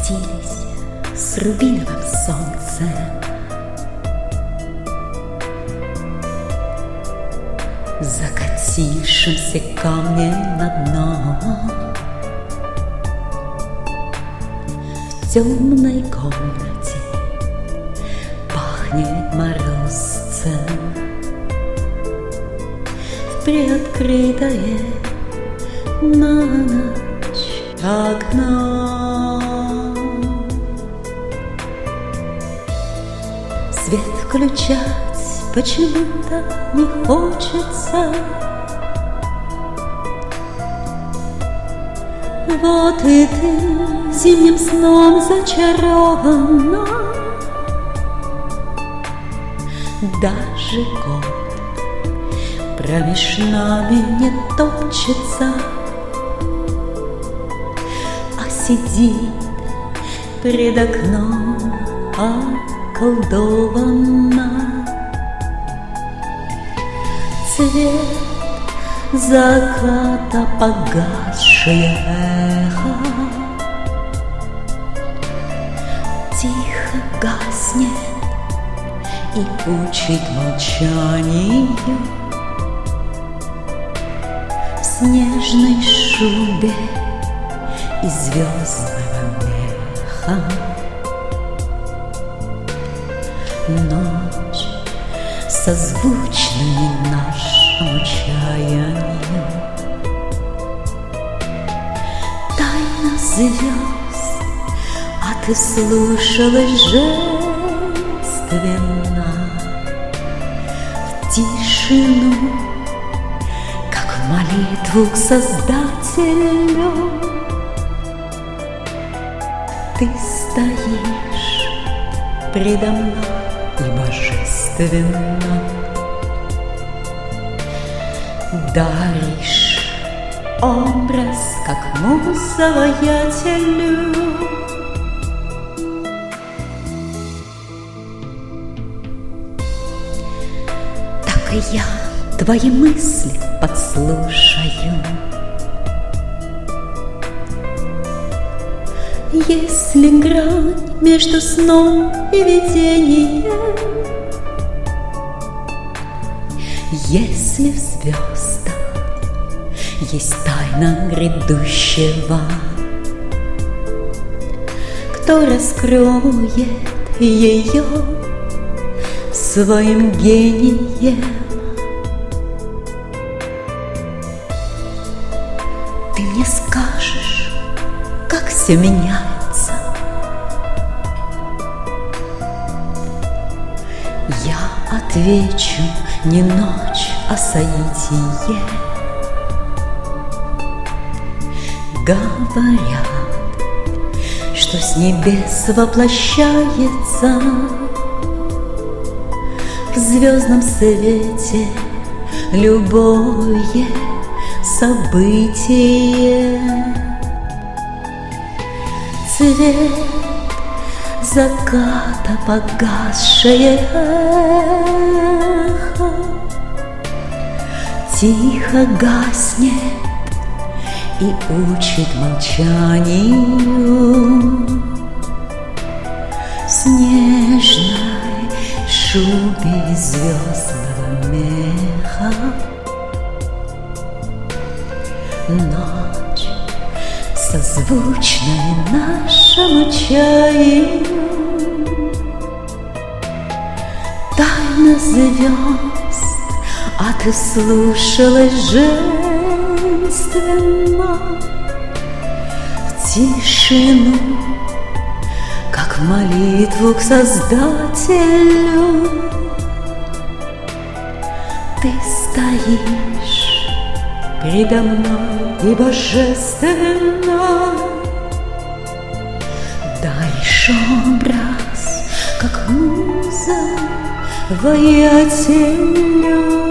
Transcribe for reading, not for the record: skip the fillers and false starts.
светились с рубиновым солнцем. Закатившимся камнем на дно. В темной комнате пахнет морозцем. В приоткрытое на ночь окно свет включать почему-то не хочется. Вот и ты зимним сном зачарована. Даже год промеж нами не топчется, а сидит пред окном околдованно. Цвет заката погасшее эхо тихо гаснет и учит молчанию. В снежной шубе из звездного меха ночь созвучной нашему чаянию. Тайна звезд, а ты слушалась жественно в тишину, как в молитву к Создателю. Ты стоишь предо мной и божественно даришь образ, как муза воятелю. Так и я твои мысли подслушаю. Если грань между сном и видением, если в звездах есть тайна грядущего, кто раскроет ее своим гением? Ты мне скажешь, как все меняется. Я отвечу: не ночь, а соитие. Говорят, что с небес воплощается в звездном свете любое событие. Цвет заката погасшее эхо тихо гаснет и учит молчанию. В снежной шубе из звездного меха ночь созвучная нашему чаянию. Тайна звезд, а ты слушалась женственно в тишину, как молитву к Создателю. Ты стоишь предо мной и божественно даришь образ, как муза воятелю.